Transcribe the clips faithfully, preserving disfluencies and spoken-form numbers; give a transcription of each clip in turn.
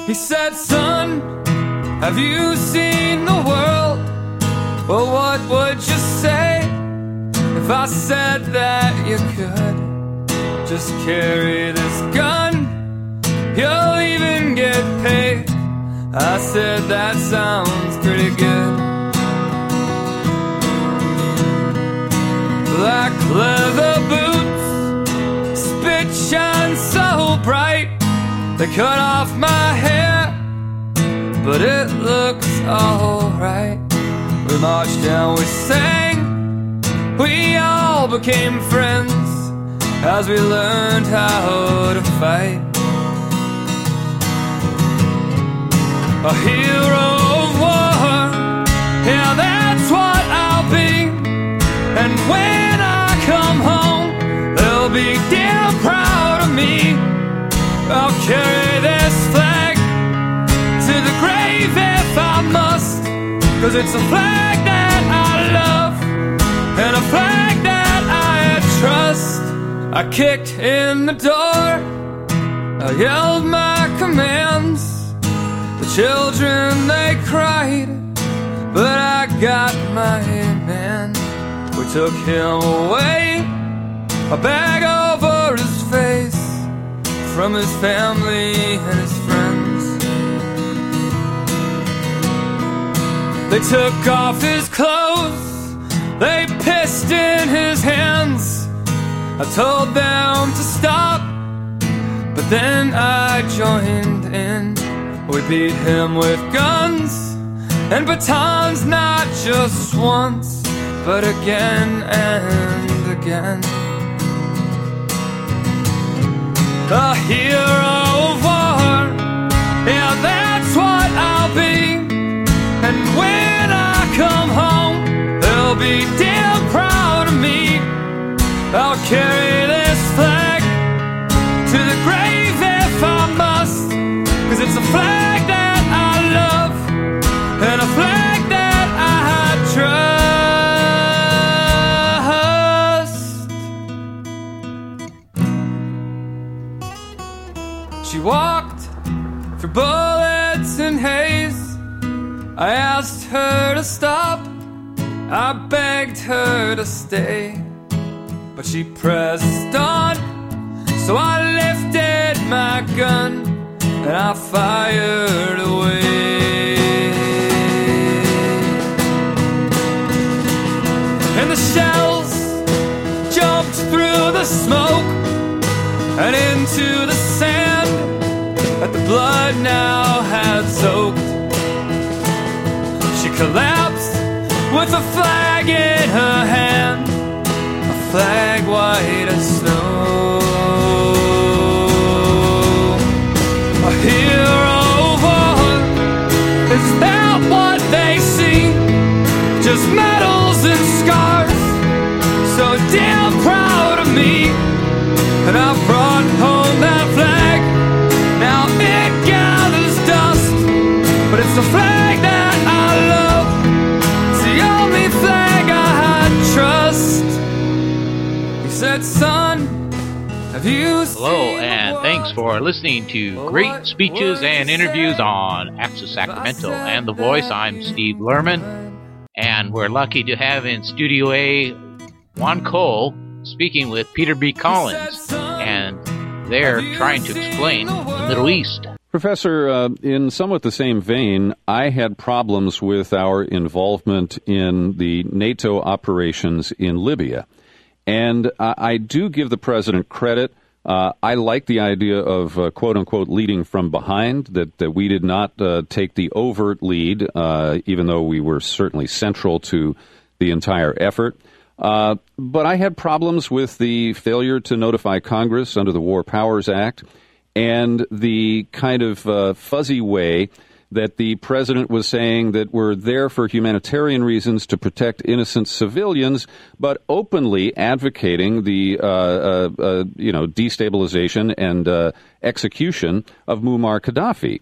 He said, son, have you seen the world? Well, what would you say if I said that you could just carry this gun? You'll even get paid. I said, that sounds pretty good. Black leather boots, spit shine so bright. They cut off my hair, but it looks alright. We marched down, we sang, we all became friends as we learned how to fight. A hero of war, yeah, that's what I'll be. And when I come home, they'll be damn proud of me. I'll carry this flag to the grave if I must, 'cause it's a flag that I love and a flag that I trust. I kicked in the door, I yelled my commands. The children, they cried, but I got my man. We took him away, a bag over his face, from his family and his friends. They took off his clothes, they pissed in his hands. I told them to stop, but then I joined in. We beat him with guns and batons, not just once, but again and again. A hero of war, yeah, that's what I'll be. And when I come home, they'll be damn proud of me. I'll carry this flag to the grave if I must, 'cause it's a flag that I love and a flag that I trust. She walked through bullets and haze. I asked her to stop, I begged her to stay, but she pressed on. So I lifted my gun and I fired away. And the shells jumped through the smoke and into the sand that the blood now had soaked. She collapsed with a flag in her hand, a flag white as snow. A hero of war, is that what they see? Just medals and scars, so damn proud of me. And I brought home that flag, now it gathers dust, but it's the flag that I love, it's the only flag I trust. He said, son, have you seen Hello, and thanks for listening to Great Speeches and Interviews on Access Sacramento and The Voice. I'm Steve Lerman, and we're lucky to have in Studio A Juan Cole speaking with Peter B. Collins, and they're trying to explain the Middle East. Professor, uh, in somewhat the same vein, I had problems with our involvement in the NATO operations in Libya. And uh, I do give the president credit. Uh, I like the idea of, uh, quote-unquote, leading from behind, that, that we did not uh, take the overt lead, uh, even though we were certainly central to the entire effort. Uh, but I had problems with the failure to notify Congress under the War Powers Act and the kind of uh, fuzzy way that the president was saying that we're there for humanitarian reasons to protect innocent civilians, but openly advocating the, uh, uh, uh, you know, destabilization and uh, execution of Muammar Gaddafi.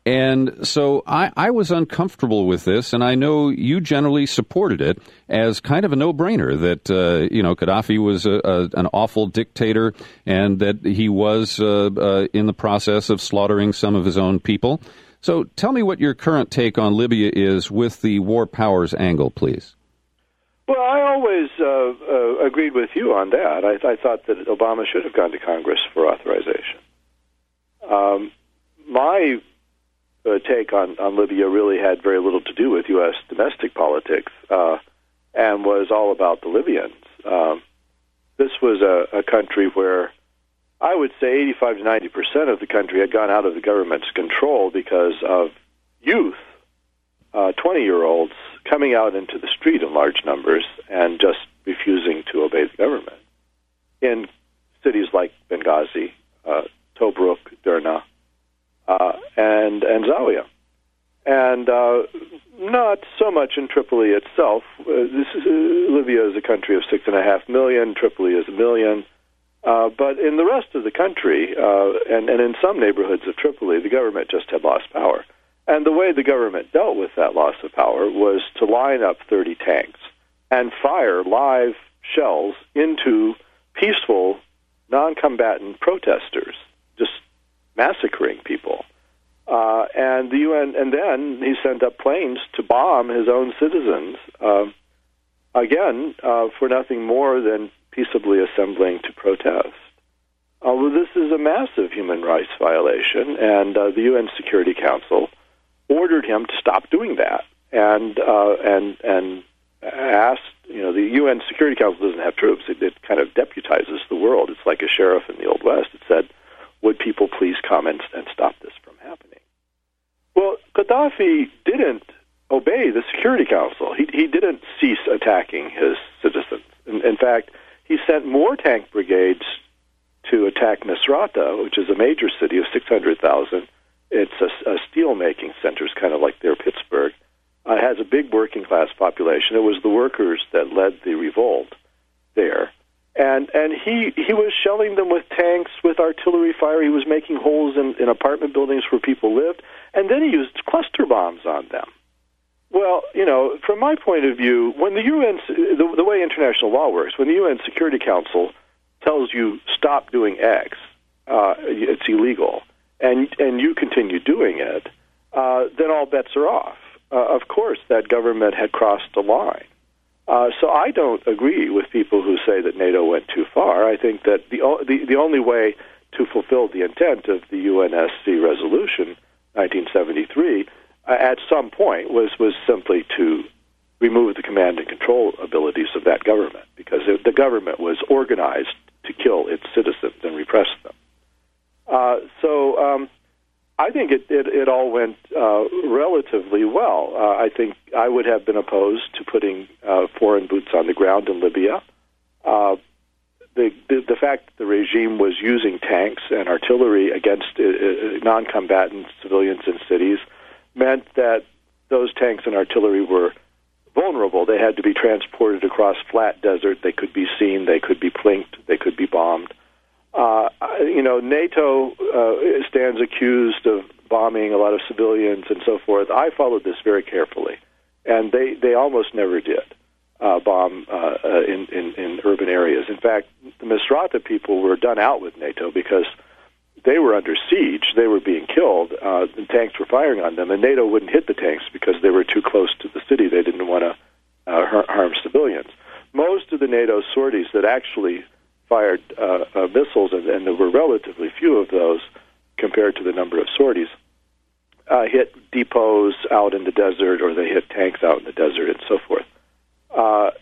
And so I, I was uncomfortable with this, and I know you generally supported it as kind of a no-brainer that, uh, you know, Gaddafi was a, a, an awful dictator and that he was uh, uh, in the process of slaughtering some of his own people. So tell me what your current take on Libya is with the war powers angle, please. Well, I always uh, uh, agreed with you on that. I, I thought that Obama should have gone to Congress for authorization. Um, my uh, take on, on Libya really had very little to do with U S domestic politics uh, and was all about the Libyans. Um, this was a, a country where I would say eighty-five to ninety percent of the country had gone out of the government's control because of youth, uh, twenty-year-olds, coming out into the street in large numbers and just refusing to obey the government. In cities like Benghazi, uh, Tobruk, Derna, uh, and, and Zawiya. And uh, not so much in Tripoli itself. Uh, this is, uh, Libya is a country of six and a half million. Tripoli is a million. Uh, but in the rest of the country, uh, and, and in some neighborhoods of Tripoli, the government just had lost power. And the way the government dealt with that loss of power was to line up thirty tanks and fire live shells into peaceful, non-combatant protesters, just massacring people. Uh, and the U N, and then he sent up planes to bomb his own citizens, uh, again, uh, for nothing more than peaceably assembling to protest. Uh, well, this is a massive human rights violation, and uh, the U N Security Council ordered him to stop doing that, and uh, and and asked, you know, the U N Security Council doesn't have troops. It, it kind of deputizes the world. It's like a sheriff in the Old West. It said, would people please come and, and stop this from happening? Well, Gaddafi didn't obey the Security Council. He, he didn't cease attacking his citizens. In, in fact, he sent more tank brigades to attack Misrata, which is a major city of six hundred thousand. It's a, a steel-making center. It's kind of like their Pittsburgh. Uh, it has a big working-class population. It was the workers that led the revolt there. And and he, he was shelling them with tanks, with artillery fire. He was making holes in, in apartment buildings where people lived. And then he used cluster bombs on them. Well, you know, from my point of view, when the U N, the, the way international law works, when the U N Security Council tells you stop doing X, uh, it's illegal, and and you continue doing it, uh, then all bets are off. Uh, of course, that government had crossed a line. Uh, so I don't agree with people who say that NATO went too far. I think that the the, the only way to fulfill the intent of the U N S C resolution, nineteen seventy-three, uh, at some point was, was simply to remove the command and control abilities of that government, because it, the government was organized to kill its citizens and repress them. Uh, so um, I think it, it, it all went uh, relatively well. Uh, I think I would have been opposed to putting uh, foreign boots on the ground in Libya. Uh, the, the, the fact that the regime was using tanks and artillery against uh, non-combatant civilians in cities meant that those tanks and artillery were vulnerable. They had to be transported across flat desert. They could be seen. They could be plinked. They could be bombed. Uh, you know, NATO uh, stands accused of bombing a lot of civilians and so forth. I followed this very carefully, and they, they almost never did uh, bomb uh, uh, in, in, in urban areas. In fact, the Misrata people were done out with NATO because they were under siege. They were being killed. Uh, the tanks were firing on them, and NATO wouldn't hit the tanks because they were too close to the city. They didn't want to uh, har- harm civilians. Most of the NATO sorties that actually fired uh, uh, missiles, and, and there were relatively few of those compared to the number of sorties, uh, hit depots out in the desert, or they hit tanks out in the desert, and so forth. Uh,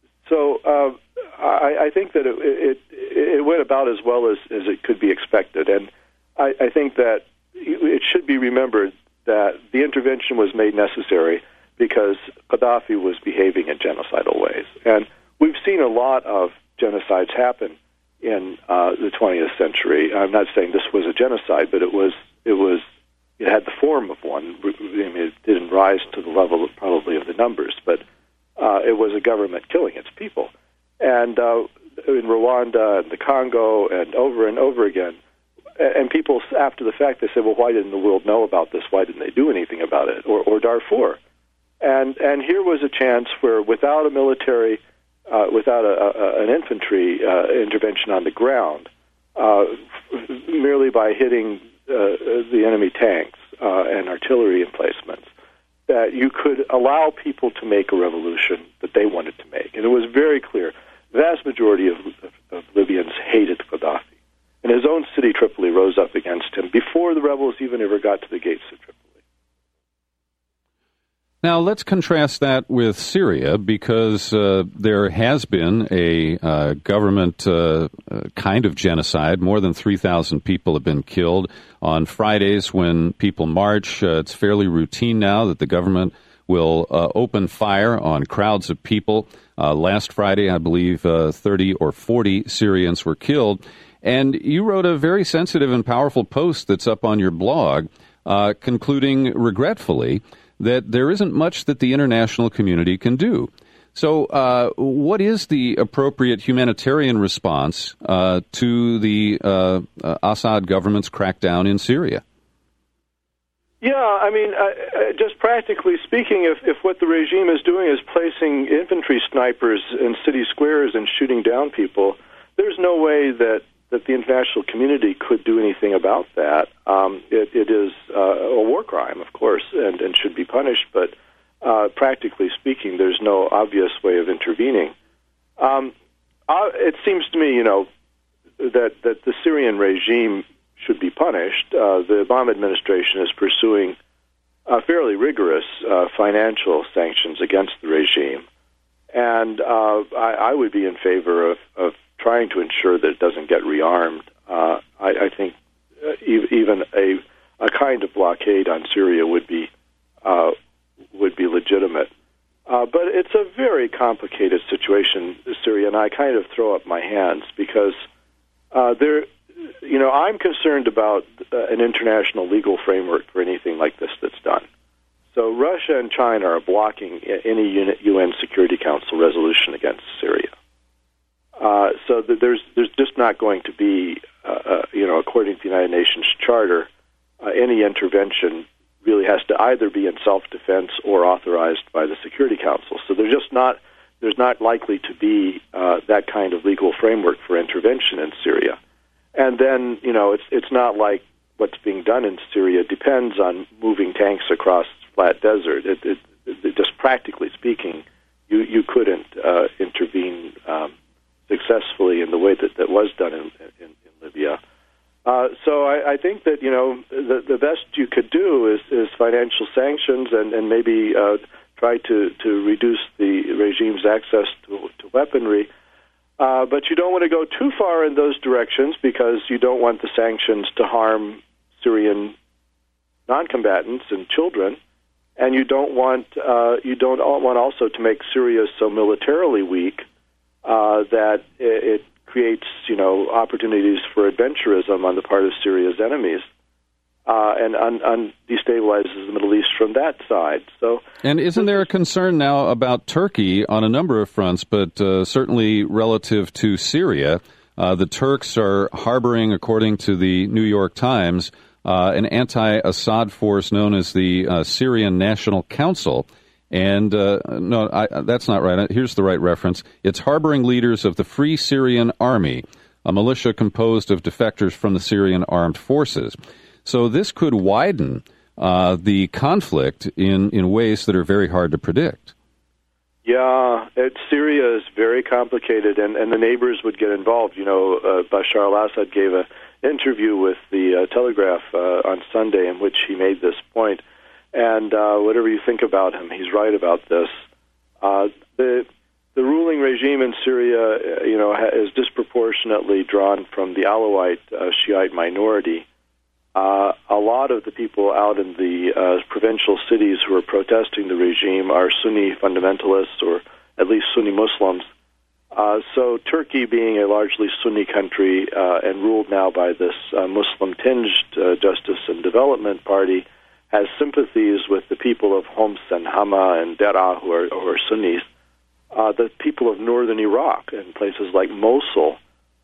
so uh, I, I think that it, it, it went about as well as, as it could be expected, and I, I think that it should be remembered that the intervention was made necessary because Gaddafi was behaving in genocidal ways. And we've seen a lot of genocides happen in uh, the twentieth century. I'm not saying this was a genocide, but it was it was it had the form of one. I mean, it didn't rise to the level of probably of the numbers, but uh, it was a government killing its people. And uh, in Rwanda and the Congo and over and over again, and people after the fact, they say, well, why didn't the world know about this? Why didn't they do anything about it? Or, or Darfur. And and here was a chance where without a military, uh, without a, a, an infantry uh, intervention on the ground, uh, merely by hitting uh, the enemy tanks uh, and artillery emplacements, that you could allow people to make a revolution that they wanted to make. And it was very clear. The vast majority of, of, of Libyans hated Gaddafi. And his own city, Tripoli, rose up against him before the rebels even ever got to the gates of Tripoli. Now, let's contrast that with Syria, because uh, there has been a uh, government uh, uh, kind of genocide. More than three thousand people have been killed. On Fridays, when people march, uh, it's fairly routine now that the government will uh, open fire on crowds of people. Uh, last Friday, I believe, uh, thirty or forty Syrians were killed. And you wrote a very sensitive and powerful post that's up on your blog, uh, concluding regretfully that there isn't much that the international community can do. So uh, what is the appropriate humanitarian response uh, to the uh, uh, Assad government's crackdown in Syria? Yeah, I mean, uh, just practically speaking, if, if what the regime is doing is placing infantry snipers in city squares and shooting down people, there's no way that that the international community could do anything about that. Um, it, it is uh, a war crime, of course, and, and should be punished, but uh, practically speaking, there's no obvious way of intervening. Um, uh, it seems to me, you know, that, that the Syrian regime should be punished. Uh, the Obama administration is pursuing uh, fairly rigorous uh, financial sanctions against the regime, and uh, I, I would be in favor of, of trying to ensure that it doesn't get rearmed. Uh, I, I think uh, even a a kind of blockade on Syria would be uh, would be legitimate. Uh, but it's a very complicated situation, Syria, and I kind of throw up my hands because uh, there, you know, I'm concerned about uh, an international legal framework for anything like this that's done. So Russia and China are blocking any U N Security Council resolution against Syria. Uh, so that there's there's just not going to be, uh, uh, you know, according to the United Nations Charter, uh, any intervention really has to either be in self-defense or authorized by the Security Council. So there's just not there's not likely to be uh, that kind of legal framework for intervention in Syria. And then, you know, it's it's not like what's being done in Syria depends on moving tanks across flat desert. It, it, it, just practically speaking, you you couldn't uh, intervene Um, successfully in the way that, that was done in, in, in Libya. Uh, so I, I think that, you know, the, the best you could do is, is financial sanctions and, and maybe uh, try to, to reduce the regime's access to, to weaponry. Uh, but you don't want to go too far in those directions because you don't want the sanctions to harm Syrian non-combatants and children. And you don't want uh, you don't want also to make Syria so militarily weak Uh, that it, it creates, you know, opportunities for adventurism on the part of Syria's enemies, uh, and un- un- destabilizes the Middle East from that side. So, and isn't there a concern now about Turkey on a number of fronts, but uh, certainly relative to Syria? Uh, the Turks are harboring, according to the New York Times, uh, an anti-Assad force known as the uh, Syrian National Council. And, uh, no, I, that's not right. Here's the right reference. It's harboring leaders of the Free Syrian Army, a militia composed of defectors from the Syrian armed forces. So this could widen uh, the conflict in, in ways that are very hard to predict. Yeah, it, Syria is very complicated, and, and the neighbors would get involved. You know, uh, Bashar al-Assad gave an interview with the uh, Telegraph uh, on Sunday in which he made this point. And uh, whatever you think about him, he's right about this. Uh, the the ruling regime in Syria, you know, ha- is disproportionately drawn from the Alawite uh, Shiite minority. Uh, a lot of the people out in the uh, provincial cities who are protesting the regime are Sunni fundamentalists, or at least Sunni Muslims. Uh, so Turkey, being a largely Sunni country uh, and ruled now by this uh, Muslim-tinged uh, Justice and Development Party, has sympathies with the people of Homs and Hama and Deraa, who are, who are Sunnis. Uh, the people of northern Iraq and places like Mosul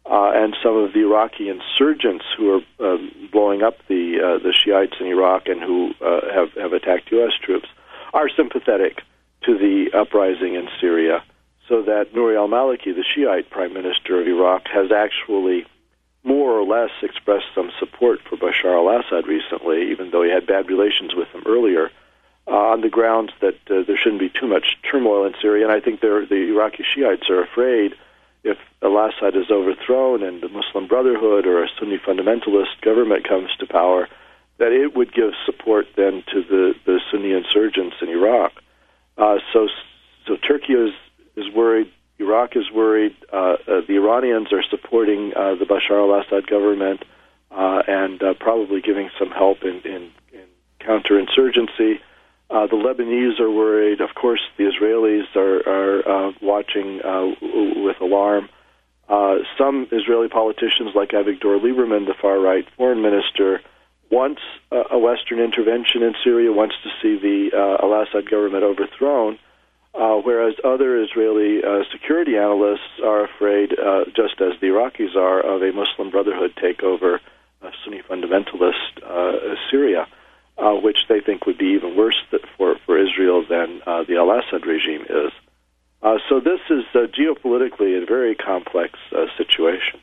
uh, and some of the Iraqi insurgents who are um, blowing up the uh, the Shiites in Iraq and who uh, have, have attacked U S troops are sympathetic to the uprising in Syria, so that Nouri al-Maliki, the Shiite prime minister of Iraq, has actually more or less expressed some support for Bashar al-Assad recently, even though he had bad relations with him earlier, uh, on the grounds that uh, there shouldn't be too much turmoil in Syria. And I think the Iraqi Shiites are afraid if al-Assad is overthrown and the Muslim Brotherhood or a Sunni fundamentalist government comes to power, that it would give support then to the, the Sunni insurgents in Iraq. Uh, so, so Turkey is, is worried. Iraq is worried. Uh, uh, the Iranians are supporting uh, the Bashar al-Assad government uh, and uh, probably giving some help in, in, in counterinsurgency. Uh, the Lebanese are worried. Of course, the Israelis are, are uh, watching uh, with alarm. Uh, some Israeli politicians, like Avigdor Lieberman, the far-right foreign minister, wants uh, a Western intervention in Syria, wants to see the uh, al-Assad government overthrown. Uh, whereas other Israeli uh, security analysts are afraid, uh, just as the Iraqis are, of a Muslim Brotherhood takeover, a Sunni fundamentalist uh, Syria, uh, which they think would be even worse for, for Israel than uh, the al-Assad regime is. Uh, so this is uh, geopolitically a very complex uh, situation.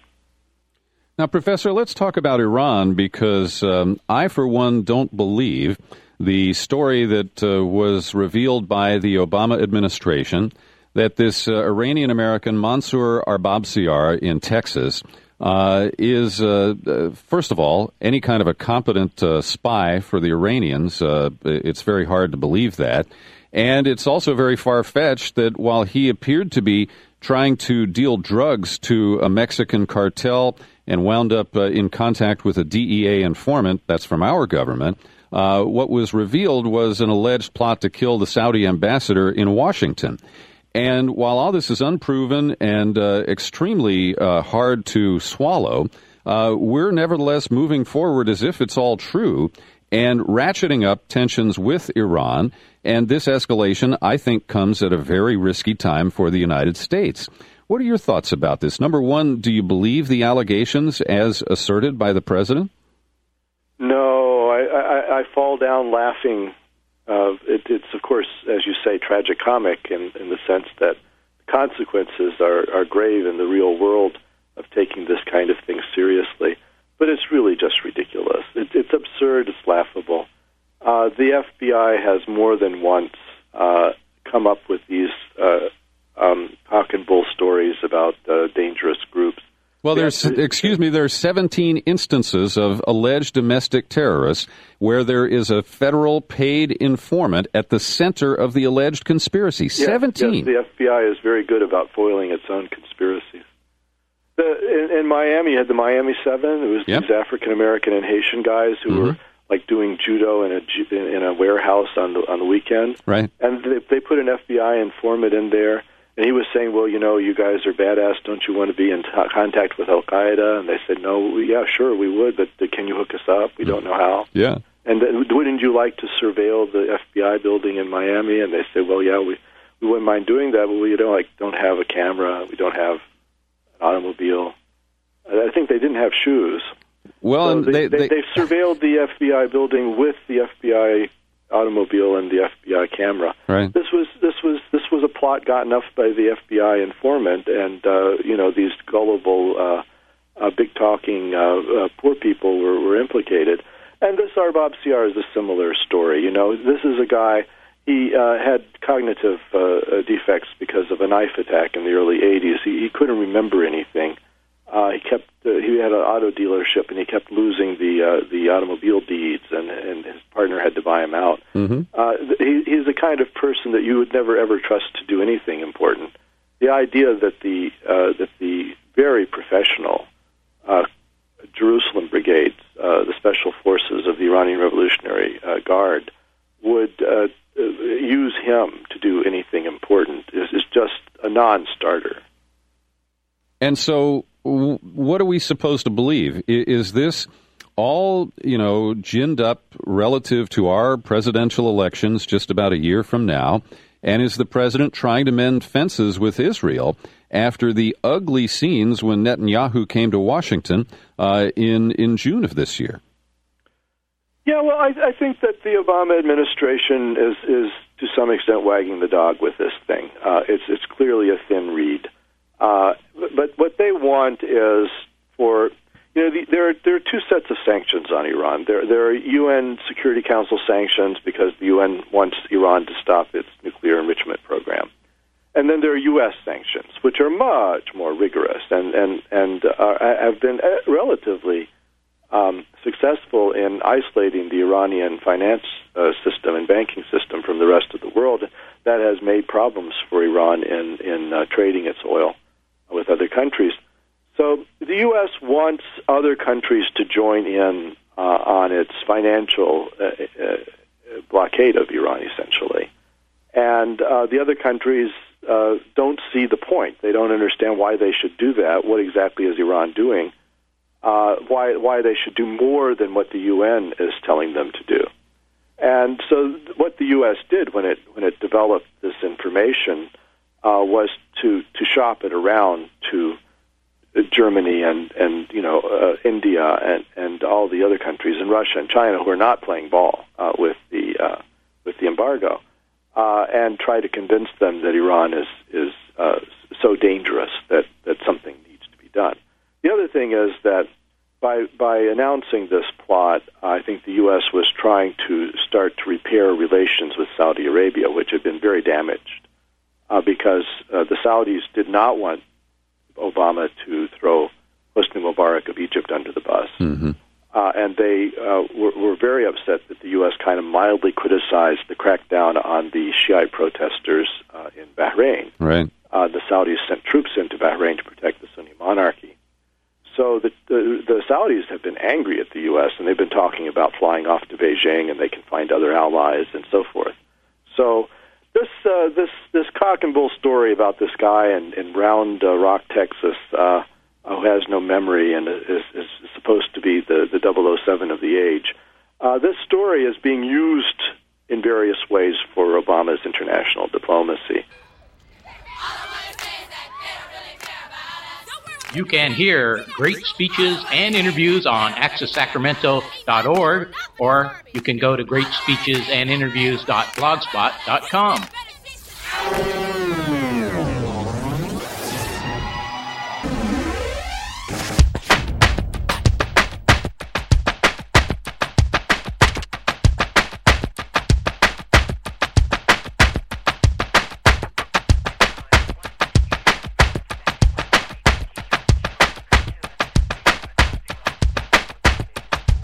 Now, Professor, let's talk about Iran, because um, I, for one, don't believe the story that uh, was revealed by the Obama administration that this uh, Iranian-American Mansour Arbabsiar in Texas uh, is, uh, uh, first of all, any kind of a competent uh, spy for the Iranians. Uh, it's very hard to believe that. And it's also very far-fetched that while he appeared to be trying to deal drugs to a Mexican cartel and wound up uh, in contact with a D E A informant, that's from our government, Uh, what was revealed was an alleged plot to kill the Saudi ambassador in Washington. And while all this is unproven and uh, extremely uh, hard to swallow, uh, we're nevertheless moving forward as if it's all true and ratcheting up tensions with Iran. And this escalation, I think, comes at a very risky time for the United States. What are your thoughts about this? Number one, do you believe the allegations as asserted by the president? No, I, I, I fall down laughing. Uh, it, it's, of course, as you say, tragicomic in, in the sense that the consequences are, are grave in the real world of taking this kind of thing seriously. But it's really just ridiculous. It, it's absurd. It's laughable. Uh, the F B I has more than once uh, come up with these uh, um, cock and bull stories about uh, dangerous groups. Well, there's, excuse me, there are seventeen instances of alleged domestic terrorists where there is a federal paid informant at the center of the alleged conspiracy. Yes, seventeen. Yes, the F B I is very good about foiling its own conspiracies. The, in, in Miami, you had the Miami Seven. It was yep. these African-American and Haitian guys who mm-hmm. were like doing judo in a, in a warehouse on the, on the weekend. Right. And they, they put an F B I informant in there. And he was saying, well, you know, you guys are badass. Don't you want to be in t- contact with Al-Qaeda? And they said, no, yeah, sure, we would, but uh, can you hook us up? We don't know how. Yeah. And uh, wouldn't you like to surveil the F B I building in Miami? And they said, well, yeah, we, we wouldn't mind doing that, but we don't, like, don't have a camera. We don't have an automobile. I think they didn't have shoes. Well, so and they, they, they, they, they surveilled the F B I building with the F B I automobile and the F B I camera. Right. This was this was this was a plot gotten up by the F B I informant, and uh, you know these gullible, uh, uh, big talking uh, uh, poor people were, were implicated. And this Arbabsiar is a similar story. You know, this is a guy. He uh, had cognitive uh, defects because of a knife attack in the early eighties. He, he couldn't remember anything. Uh, he kept. Uh, he had an auto dealership, and he kept losing the uh, the automobile deeds, and, and his partner had to buy him out. Mm-hmm. Uh, he, he's the kind of person that you would never ever trust to do anything important. The idea that the uh, that the very professional uh, Jerusalem brigades, uh, the special forces of the Iranian Revolutionary uh, Guard, would uh, use him to do anything important is, is just a non-starter. And so, what are we supposed to believe? Is this all, you know, ginned up relative to our presidential elections just about a year from now? And is the president trying to mend fences with Israel after the ugly scenes when Netanyahu came to Washington uh, in, in June of this year? Yeah, well, I, I think that the Obama administration is, is to some extent wagging the dog with this thing. Uh, it's it's clearly a thin reed. Uh, but what they want is for, you know, the, there are, there are two sets of sanctions on Iran. There there are U N Security Council sanctions because the U N wants Iran to stop its nuclear enrichment program. And then there are U S sanctions, which are much more rigorous and, and, and uh, have been relatively Um, successful in isolating the Iranian finance uh, system and banking system from the rest of the world. That has made problems for Iran in, in uh, trading its oil with other countries. So the U S wants other countries to join in uh, on its financial uh, uh, blockade of Iran, essentially. And uh, the other countries uh, don't see the point. They don't understand why they should do that. What exactly is Iran doing? Uh, why why they should do more than what the U N is telling them to do. And so what the U S did when it when it developed this information uh, was to, to shop it around to Germany and, and you know uh, India and, and all the other countries, and Russia and China, who are not playing ball uh, with the uh, with the embargo, uh, and try to convince them that Iran is is uh, so dangerous that, that something needs to be done. The other thing is that by by announcing this plot, I think the U S was trying to start to repair relations with Saudi Arabia, which had been very damaged, uh, because uh, the Saudis did not want Obama to throw Hosni Mubarak of Egypt under the bus. Mm-hmm. Uh, and they uh, were, were very upset that the U S kind of mildly criticized the crackdown on the Shiite protesters uh, in Bahrain. Right. Uh, the Saudis sent troops into Bahrain to protect the Sunni monarchy. So the, the the Saudis have been angry at the U S, and they've been talking about flying off to Beijing, and they can find other allies and so forth. So this uh, this this cock and bull story about this guy in, in Round uh, Rock, Texas, uh, who has no memory and is, is supposed to be the, the double oh seven of the age, uh, this story is being used in various ways for Obama's international diplomacy. You can hear great speeches and interviews on access sacramento dot org, or you can go to great speeches and interviews dot blogspot dot com.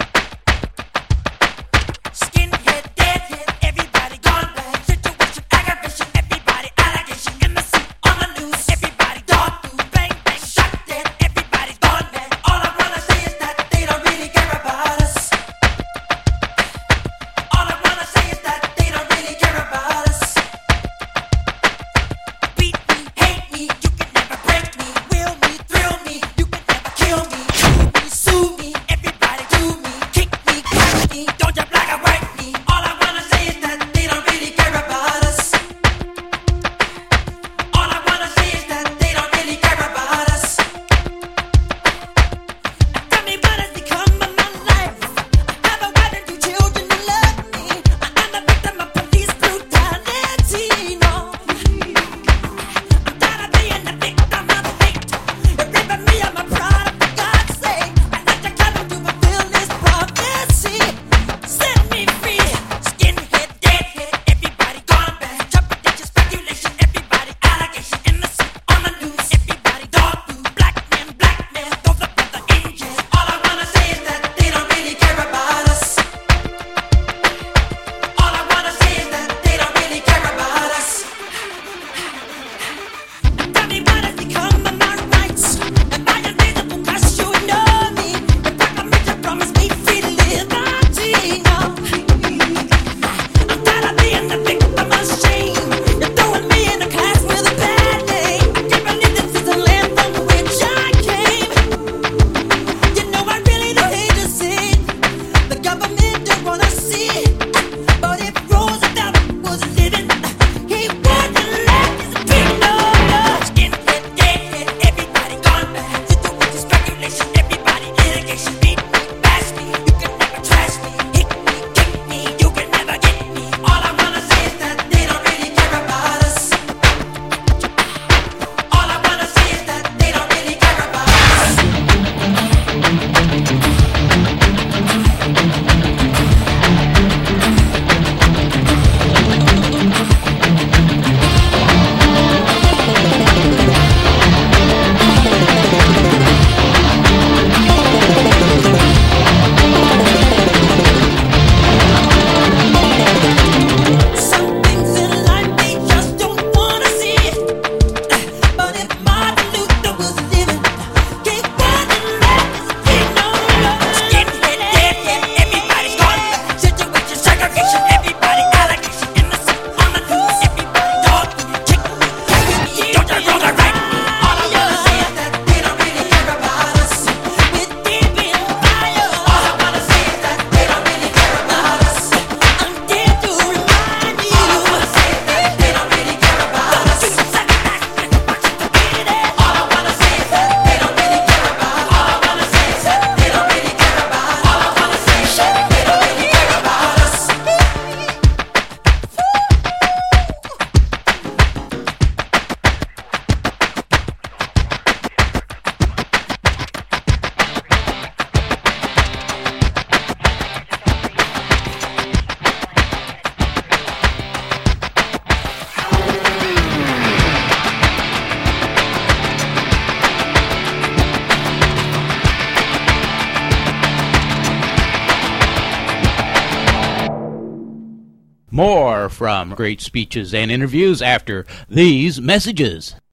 Skinhead, deadhead, everybody gone bad. Situation I got More from Great Speeches and Interviews after these messages.